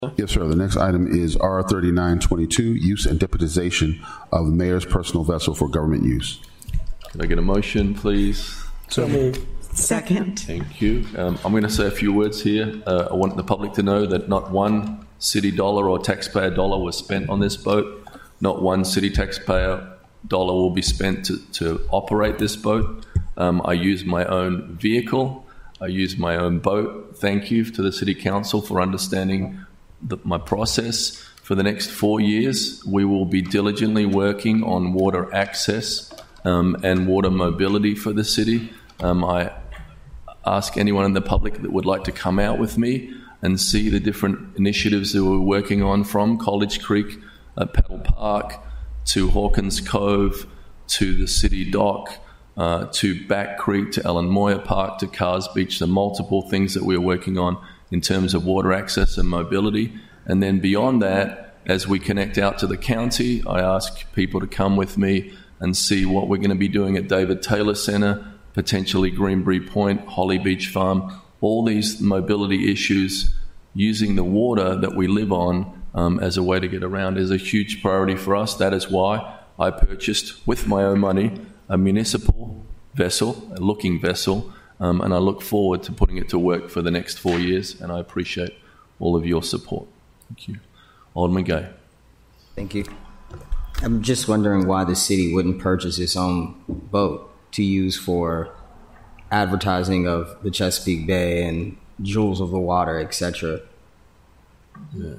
Yes, sir. The next item is R3922, use and deputization of the mayor's personal vessel for government use. Can I get a motion, please? So moved. Second. Thank you. I'm going to say a few words here. I want the public to know that not one city dollar or taxpayer dollar was spent on this boat. Not one city taxpayer dollar will be spent to operate this boat. I use my own vehicle. I use my own boat. Thank you to the City Council for understanding my process. For the next 4 years, we will be diligently working on water access and water mobility for the city. I ask anyone in the public that would like to come out with me and see the different initiatives that we're working on, from College Creek at Paddle Park to Hawkins Cove to the city dock to Back Creek to Ellen Moyer Park to Cars Beach, the multiple things that we're working on in terms of water access and mobility. And then beyond that, as we connect out to the county, I ask people to come with me and see what we're going to be doing at David Taylor Centre, potentially Greenbury Point, Holly Beach Farm, all these mobility issues. Using the water that we live on as a way to get around is a huge priority for us. That is why I purchased, with my own money, a municipal vessel, a looking vessel, and I look forward to putting it to work for the next 4 years, and I appreciate all of your support. Thank you. Alderman Gay. Thank you. I'm just wondering why the city wouldn't purchase its own boat to use for advertising of the Chesapeake Bay and Jewels of the Water, etc. Yeah.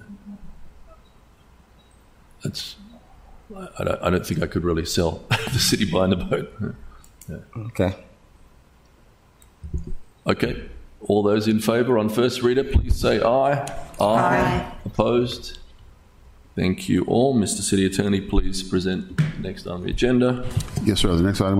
I don't think I could really sell the city buying the boat. Yeah. Okay. Okay. All those in favour on first reader, please say aye. Aye. Opposed? Thank you all. Mr. City Attorney, please present the next on the agenda. Yes, sir. The next item